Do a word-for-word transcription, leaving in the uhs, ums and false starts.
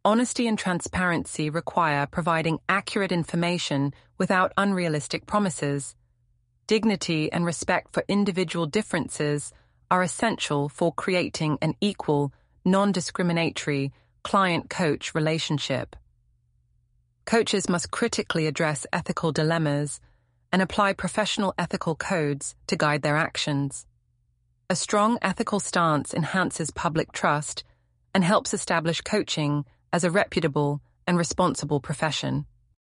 Honesty and transparency require providing accurate information without unrealistic promises. Dignity and respect for individual differences are essential for creating an equal, non-discriminatory client-coach relationship. Coaches must critically address ethical dilemmas and apply professional ethical codes to guide their actions. A strong ethical stance enhances public trust and helps establish coaching as a reputable and responsible profession.